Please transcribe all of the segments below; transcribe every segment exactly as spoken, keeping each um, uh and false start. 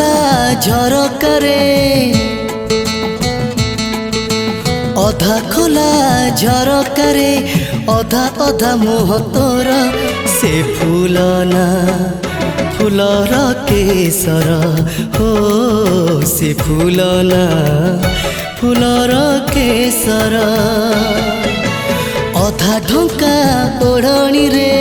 खोला झरकारे अधा खोला झरकारे अधा अधा मुह तोर से फूलना फूलर केसर हो से फूलना फूलर केसर अधा ढंका ओढ़णी रे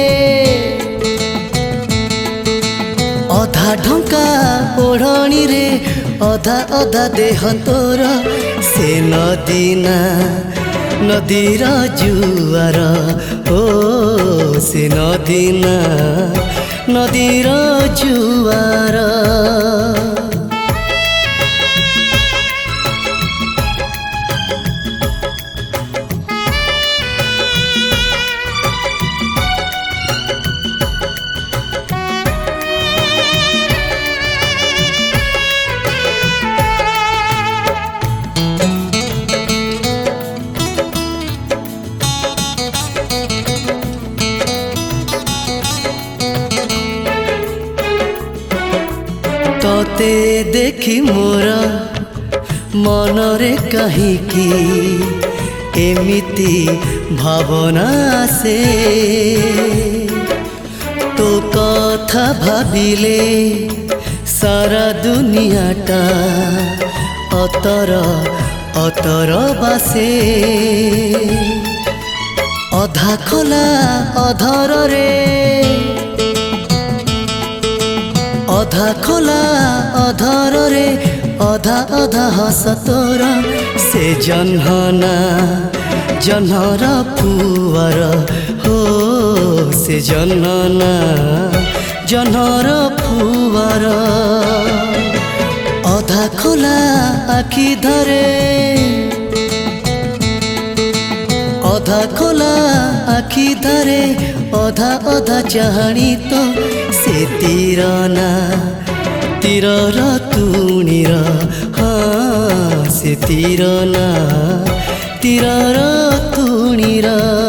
अधा ढंका ओढ़णी रे अधा अधा देह तोर से नदीना नदीर जुआर ओ से नदीना नदीर जुआर तोते देखी मोर मनरे कहीकि एमिति भावना से तो कथा भाविले सारा दुनियाटा अतर अतर बासे अधा खोला अधर रे अधा खोला अधर रे अधा अधा हस तोर से जन्हना जन्हर पुअर हो से जन्हना जन्हर पुअर अधा खोला आखि धरे अधा खोला आखि धरे अधा अधा चाहणी तो से तीरना तीरर तुणीर हाँ से तीरना तीरर तुणीर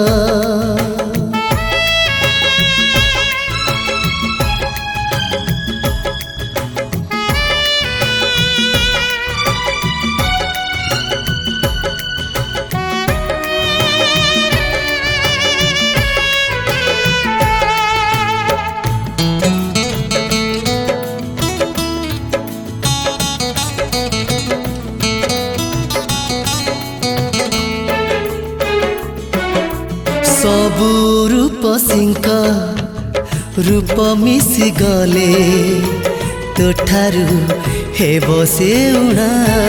सबु रूप सिंह रूप मिसी गले तो ठारू हेब से उड़ा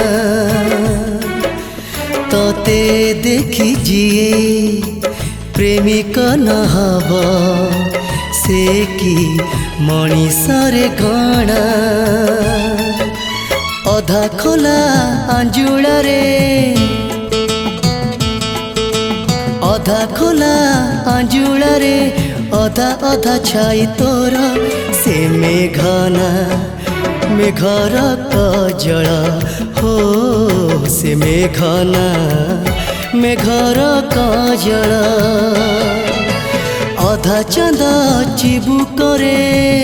तोते देखी जिए प्रेमिक न हब से कि मनीषरे गणा अधा खोला आंजुल रे अधा खोला आंजुल रे अधा अधा छाई तोर से मेघना मेघर कजल हो से मेघना मेघर कजल अधा चांद चिबुक रे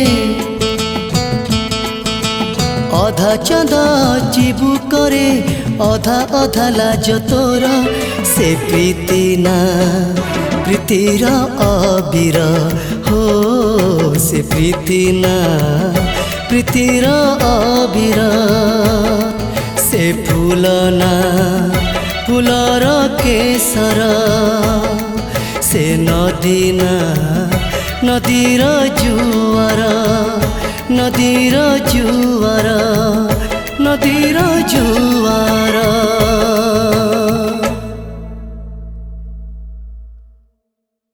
अधा चांद चिबुक रे अधा अधा लाज तोर से प्रीति ना प्रीतिर अबीर हो से प्रीति ना प्रीतिर अबीर से फूलना फूलर केसर से नदीना नदीर जुआर नदीर जुआर नदीर जुआर।